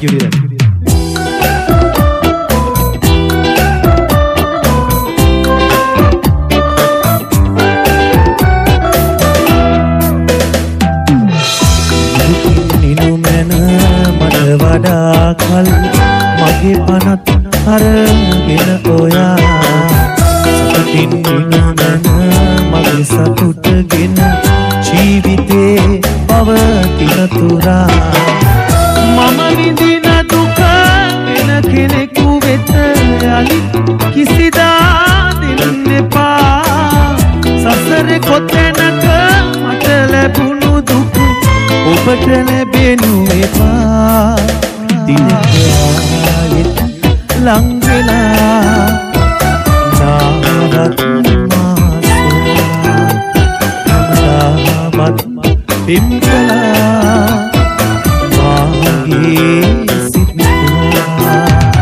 Thank you dear. වඩාකල් මගේ පනත් අරගෙන ඔයා සතුටින් ඉන්නන මගේ සතුටගෙන ජීවිතේ පවතින තුරා මම විඳින දුක වෙන කෙනෙකු වෙත අලි කිසිදා දෙන්න එපා සසරේ කොතැනක මට ලැබුණු දුක ඔබට ලැබෙනු එපා දිනකයත් ලං වෙලා නාවත් මාසමත් පිම්කලා මාගේ සිත්තුලා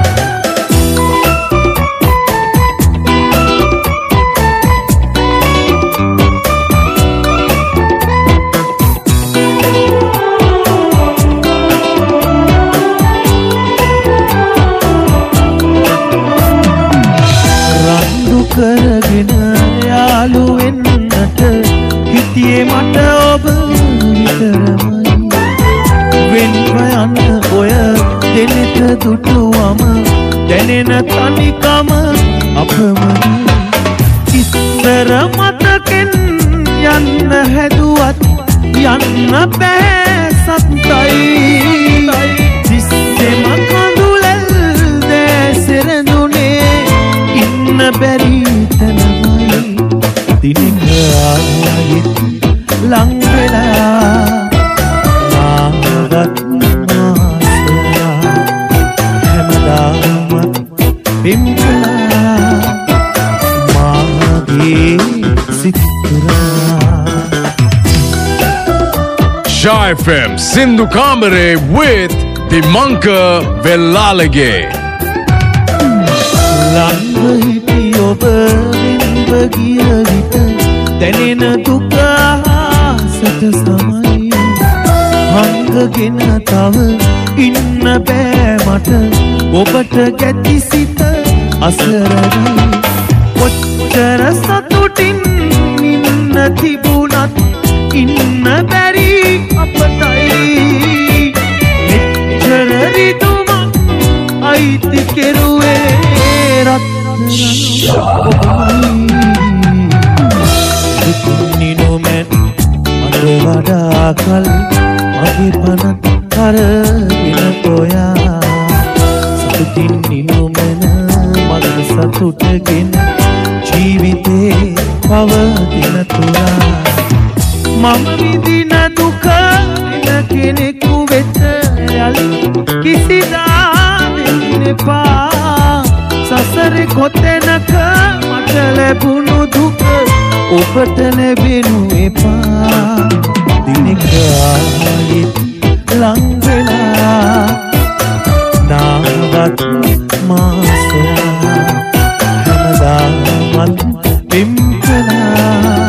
කරගෙන යාළු වෙන්නට හිතියේ මට ඔබ විතරමයි වෙන්ව යන ඔය දෙනෙත දුටුවම දැනෙන තනිකම අපමණයි ඉස්සර මතකෙන් යන්න හැදුවත් යන්න බෑ සත්තයි සිස්සෙම කඳුලල් දැසෙරඳුනේ ඉන්න බැරි තැනමයි දිනක ආයෙත් ලං වෙලා නාවත් මාසලා හැමදාමත් පිම්කලා මාගේ සිත්තුරා Shah FM Sindhu Kamare with Dimanka Vellalage ළඟ හිටි ඔබ වෙන්ව ගිය විට දැනෙන දුක ආසට සමයි හංගගෙන තව ඉන්න බෑ මට ඔබට ගැති සිත අසරණයි කොච්චර සතුටින් ඉන්න තිබුණත් ඉන්න බැරි අපතයි මෙච්චර රිදුමක් අයිති කෙරුවේ නිනුමෙන් මට වඩාකල් මගේ පනත් අරගෙන ඔයා සතුටින් නිනුමෙන මගේ සතුටගෙන ජීවිතේ පවතින තුරා මම විඳින දුක වෙන කෙනෙකු වෙත යලි කිසිදා දෙන්න එපා සසරේ කොතැනක මට ලැබුණු දුක ඔබට ලැබෙනු එපා දිනක ආයෙත් ලං වෙලා නාවත් මාසලා හැමදාමත් පිම්කලා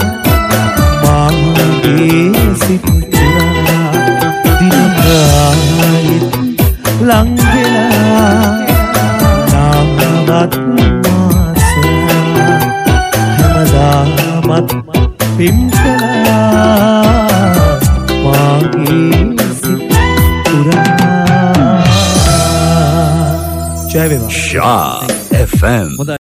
මාගේ සිත්තුලා දිනක ආයෙත් ලං වෙලා නාවත් මාසලා හැමදාමත් පිම්කලා මාගේ සිත්තුරා ජය වේවා Shah FM